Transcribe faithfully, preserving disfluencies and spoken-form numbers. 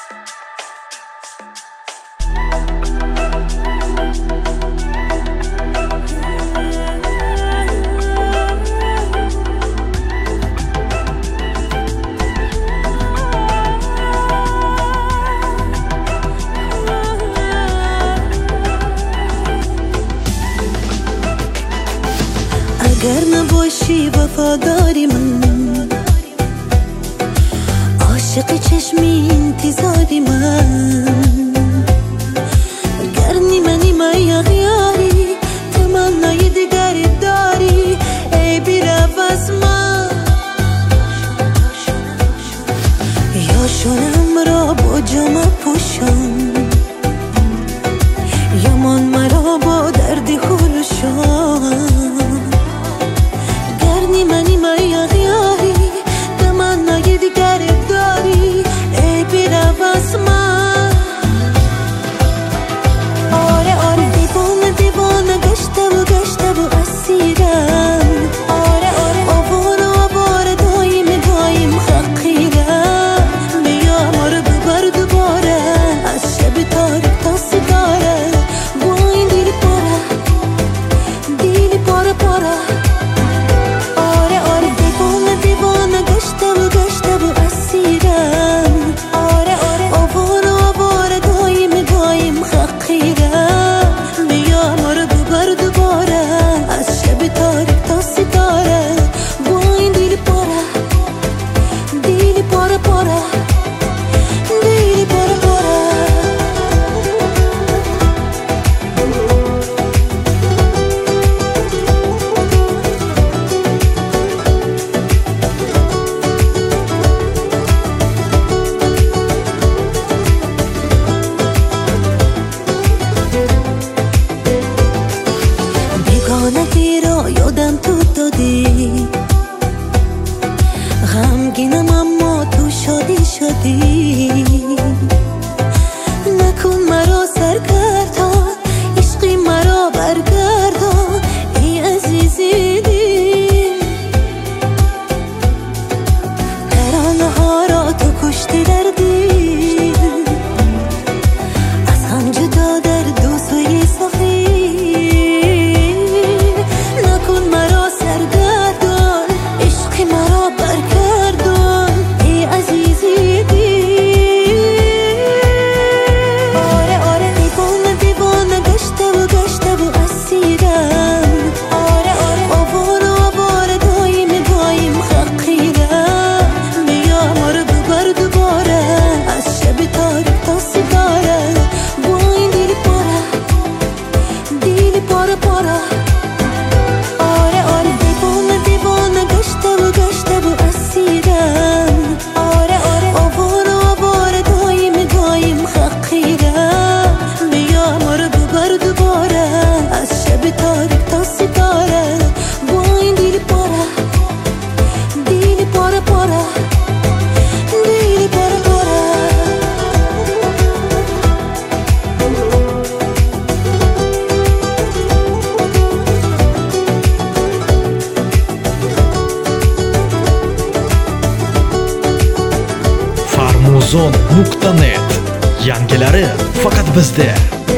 اگر نباشی وفاداری من، عاشق چشمی انتظاری من، گر نیمه نیمه یغیاری تمنای دیگری داری ای بیرو از من، یا شنم را با جامه پوشم یا من مرا با دردی خلوشم، نیمه نیمه یغیاری تمنای دیگر داری ای بیرو از من. آره آره دیوانه دیوانه گشته و گشته و اسیرم، آره آره آوار و آوار دایم دایم حقیرم، بیا ما رو ببر دوباره از شب تاریک تا ستاره، با این دیلی پاره دیلی پاره پاره. بیگانگی را یادم تو دادی، غمگینم اما تو شادی شدی، نکن مرا سرگردان عشقی مرا برگردان ای عزیزی دل، ترانه ها را تو کشتی در دل، از هم جدا در دو سوی سخی، farmuzon nuqta net yangilari faqat bizda.